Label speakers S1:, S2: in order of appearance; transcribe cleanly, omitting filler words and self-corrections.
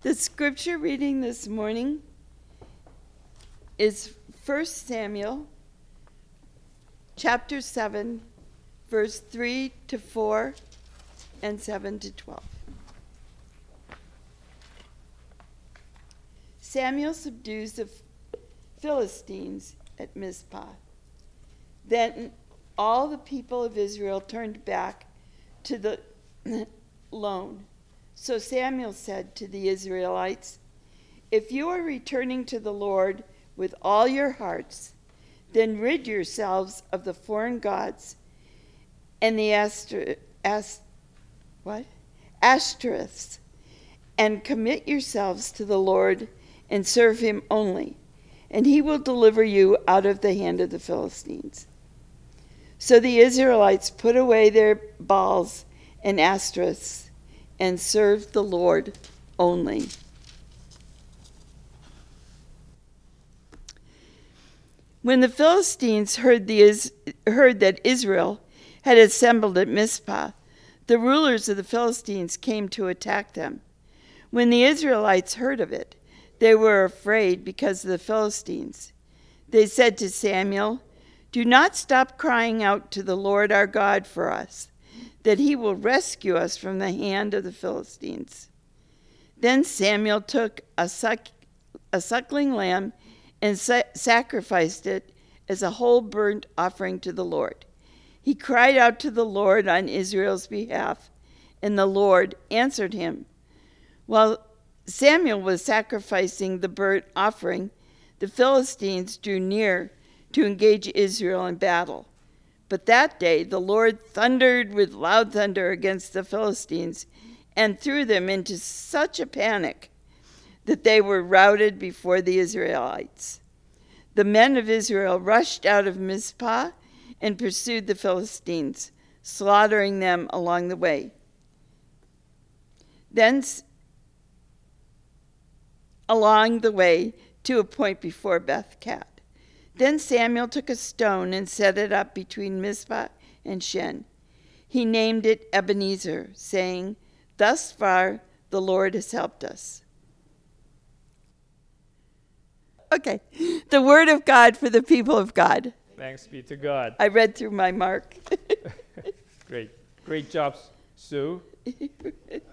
S1: The scripture reading this morning is 1 Samuel chapter 7, verse 3 to 4 and 7 to 12. Samuel subdues the Philistines at Mizpah. Then all the people of Israel turned back to the lone. So Samuel said to the Israelites, "If you are returning to the Lord with all your hearts, then rid yourselves of the foreign gods and the Ashtoreths, and commit yourselves to the Lord and serve him only, and he will deliver you out of the hand of the Philistines." So the Israelites put away their Baals and Ashtoreths and served the Lord only. When the Philistines heard that Israel had assembled at Mizpah, the rulers of the Philistines came to attack them. When the Israelites heard of it, they were afraid because of the Philistines. They said to Samuel, "Do not stop crying out to the Lord our God for us, that he will rescue us from the hand of the Philistines." Then Samuel took a suckling lamb and sacrificed it as a whole burnt offering to the Lord. He cried out to the Lord on Israel's behalf, and the Lord answered him. While Samuel was sacrificing the burnt offering, the Philistines drew near to engage Israel in battle. But that day the Lord thundered with loud thunder against the Philistines and threw them into such a panic that they were routed before the Israelites. The men of Israel rushed out of Mizpah and pursued the Philistines, slaughtering them along the way. Then along the way to a point before Beth-cat. Then Samuel took a stone and set it up between Mizpah and Shen. He named it Ebenezer, saying, "Thus far the Lord has helped us." Okay, the word of God for the people of God.
S2: Thanks be to God.
S1: I read through my mark.
S2: Great job, Sue.